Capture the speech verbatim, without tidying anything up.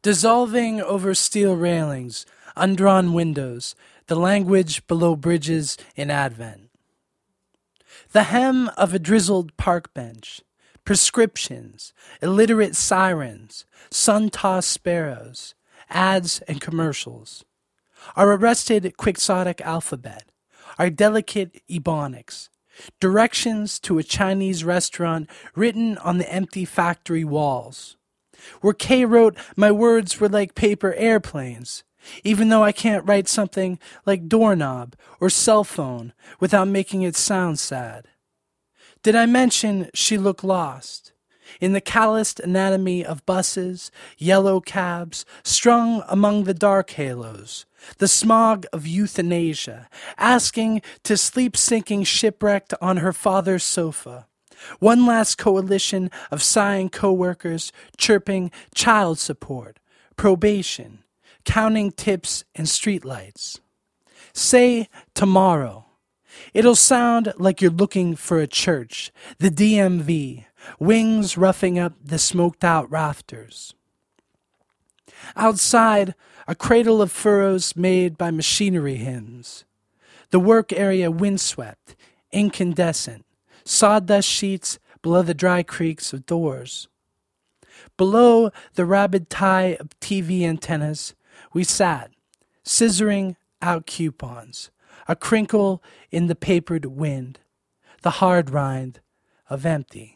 dissolving over steel railings, undrawn windows, the language below bridges in Advent. The hem of a drizzled park bench, prescriptions, illiterate sirens, sun-tossed sparrows, ads and commercials. Our arrested quixotic alphabet, our delicate ebonics, directions to a Chinese restaurant written on the empty factory walls. Where Kay wrote, my words were like paper airplanes, even though I can't write something like doorknob or cell phone without making it sound sad. Did I mention she looked lost? In the calloused anatomy of buses, yellow cabs, strung among the dark halos, the smog of euthanasia, asking to sleep sinking shipwrecked on her father's sofa. One last coalition of sighing co-workers chirping child support, probation, counting tips and streetlights. Say tomorrow. It'll sound like you're looking for a church, the D M V, wings roughing up the smoked-out rafters. Outside, a cradle of furrows made by machinery hymns. The work area windswept, incandescent, sawdust sheets below the dry creaks of doors. Below the rabid tie of T V antennas, we sat, scissoring out coupons, a crinkle in the papered wind, the hard rind of empty.